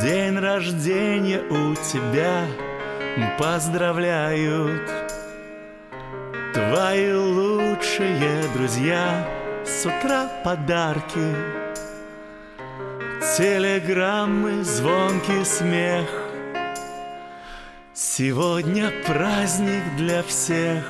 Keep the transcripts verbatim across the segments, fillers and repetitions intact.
День рождения у тебя поздравляют твои лучшие друзья. С утра подарки, телеграммы, звонкий смех. Сегодня праздник для всех.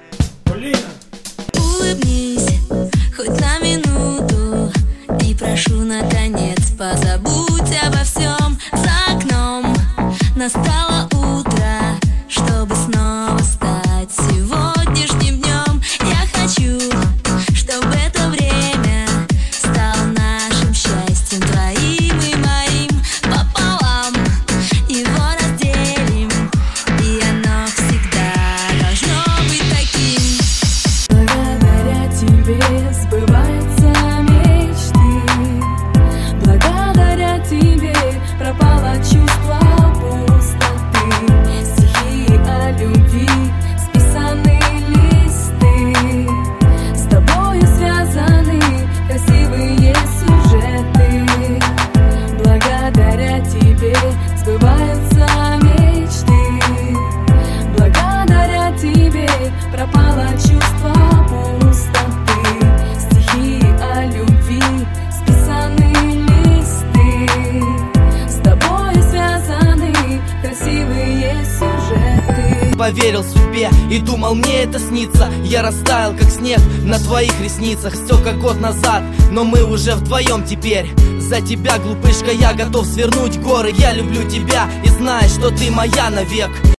Улыбнись хоть на минуту и прошу, наконец, позабудь обо всем. За окном настало утро, чтобы снова стать сегодняшним днем. Я хочу, чтобы это время стало нашим счастьем, твоим и моим пополам. Его разделим, и оно всегда должно быть таким. Благодаря тебе сбываются мечты, благодаря тебе пропало чувство пустоты. Стихи о любви, списанные листы, с тобою связаны красивые сюжеты. Благодаря тебе сбываются мечты, благодаря тебе пропало чувство пустоты. Стихи о любви, списанные листы, с тобой связаны красивые сюжеты. Поверил судьбе и думал, мне это снится. Я растаял, как снег на твоих ресницах. Все как год назад, но мы уже вдвоем теперь. За тебя, глупышка, я готов свернуть горы. Я люблю тебя и знаю, что ты моя навек.